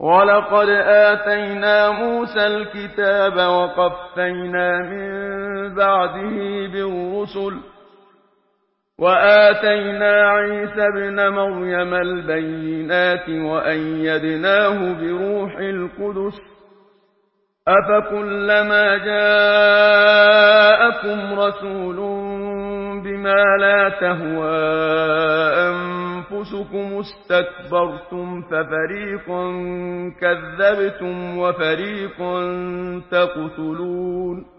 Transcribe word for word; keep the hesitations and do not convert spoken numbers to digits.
وَلَقَدْ آتَيْنَا مُوسَى الْكِتَابَ وَقَفَّيْنَا مِن بَعْدِهِ بِالرُّسُلِ وَآتَيْنَا عِيسَى ابْنَ مَرْيَمَ الْبَيِّنَاتِ وَأَيَّدْنَاهُ بِرُوحِ الْقُدُسِ ۗ أَفَكُلَّمَا جَاءَكُمْ رَسُولٌ بِمَا لَا تَهْوَىٰ أَنفُسُكُمُ اسْتَكْبَرْتُمْ فَفَرِيقًا كَذَّبْتُمْ وَفَرِيقًا تَقْتُلُونَ